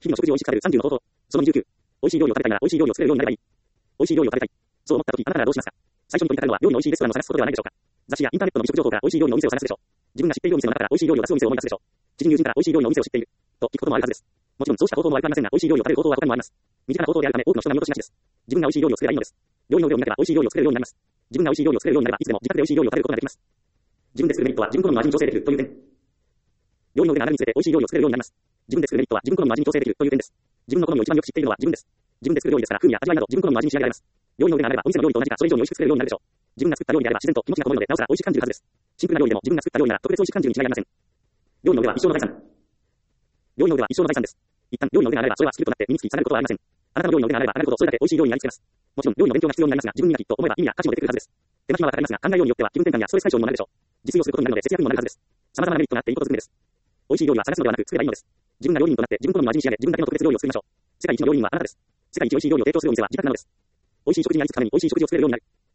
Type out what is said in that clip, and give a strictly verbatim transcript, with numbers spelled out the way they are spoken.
日々の食事を意識されるさんじゅうの方法。そのにじゅうきゅう。美味しい料理を食べたいなら美味しい料理を作れるようになればいい。美味しい料理を食べたい。そう思った時、あなたならどうしますか？最初に取り掛かるのは料理の美味しいレストランを探すことではないでしょうか。雑誌やインターネットの美食情報から美味しい料理のお店を探すでしょう。自分が知っているお店の中から美味しい料理を出すお店を思い出すでしょう。知人友人から美味しい料理のお店を知っていると聞くこともあるはずです。もちろんそうした方法も悪くありませんが、美味しい料理を食べる方法は他にもあります。身近な方法であるため多くの人が見落としがちです。自分が美味しい料理を作ればいいのです。料理の腕を磨けば美味しい料理を作れるようになります。自分が美味しい料理を作れるようになればいつでも自宅で美味しい料理を食べることができます。自分で作るメリットは自分好みの味に調整できるという点。料理の腕が上がるにつれて美味しい料理を作れるようになります。自分で作るメリットは自分好みの味に調整できるという点です。自分の好みを一番よく知っているのは自分です。自分で作る料理ですから風味や味わいなど自分好みの味に仕上げられます。料理の腕が上がればお店の料理と同じかそれ以上に美味しく作れるようになるでしょう。自分が作った料理であれば自然と気持ちがこもるのでなおさら美味しく感じるはずです。シンプルな料理でも自分が作った料理なら特別美味しく感じるに違いありません。料理の腕は一生の財産。料理の腕は一生の財産です。一旦料理の腕が上がればそれはスキルとなって身につき下がることはありません。あなたの料理の腕が上がれば上がるほどそれだけ美味しい料理になりつけます。もちろん料理の勉強が必要になりますが自分にはきっと思えば意味や価値も出てくるはずです。手間暇はかかりますが考えようによっては気分転換やストレス解消にもなるでしょう。自炊をすることになるので節約にもなるはずです。様々なメリットがあっていいことずくめです。美味しい料理は探すのではなく作ればいいのです。自分が料理人となって自分好みの味に仕上げ自分だけの特別料理を作りましょう。世界一の料理人はあなたです。世界一美味しい料理を提供するお店は自宅なのです。美味しい食事にありつくために美味しい食事を作れるようになる。